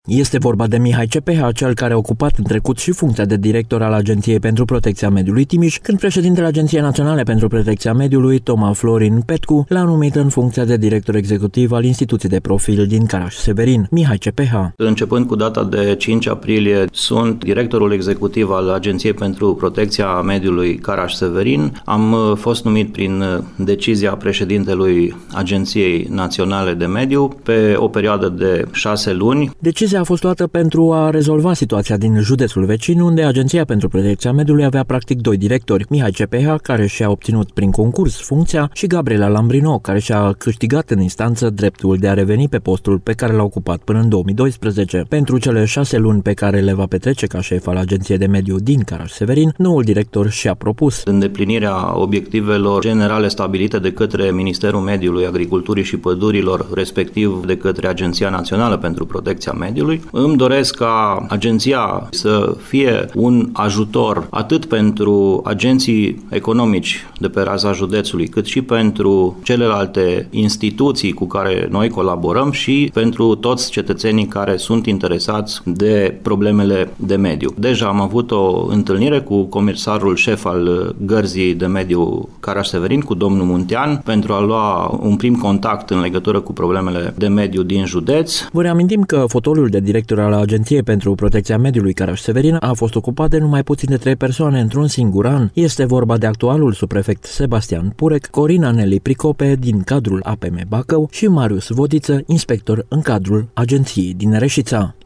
Este vorba de Mihai Cepea, cel care a ocupat în trecut și funcția de director al Agenției pentru Protecția Mediului Timiș, când președintele Agenției Naționale pentru Protecția Mediului, Toma Florin Petcu, l-a numit în funcția de director executiv al Instituției de Profil din Caraș-Severin. Mihai Cepea. Începând cu data de 5 aprilie, sunt directorul executiv al Agenției pentru Protecția Mediului Caraș-Severin. Am fost numit prin decizia președintelui Agenției Naționale de Mediu pe o perioadă de 6 luni. Decizia a fost luată pentru a rezolva situația din județul vecin, unde Agenția pentru Protecția Mediului avea practic 2 directori, Mihai Cepea, care și-a obținut prin concurs funcția, și Gabriela Lambrino, care și-a câștigat în instanță dreptul de a reveni pe postul pe care l-a ocupat până în 2012. Pentru cele 6 luni pe care le va petrece ca șef al Agenției de Mediu din Caraș-Severin, noul director și-a propus îndeplinirea obiectivelor generale stabilite de către Ministerul Mediului, Agriculturii și Pădurilor, respectiv de către Agenția Națională pentru Protecția Mediului. Îmi doresc ca agenția să fie un ajutor atât pentru agenții economici de pe raza județului, cât și pentru celelalte instituții cu care noi colaborăm și pentru toți cetățenii care sunt interesați de problemele de mediu. Deja am avut o întâlnire cu comisarul șef al Gărzii de Mediu Caraș-Severin, cu domnul Muntean, pentru a lua un prim contact în legătură cu problemele de mediu din județ. Vă reamintim că fotoliul de director al Agenției pentru Protecția Mediului Caraș-Severin a fost ocupat de numai puțin de 3 persoane într-un singur an. Este vorba de actualul subprefect Sebastian Purec, Corina Neli Pricope din cadrul APM Bacău și Marius Vodiță, inspector în cadrul agenției din Reșița.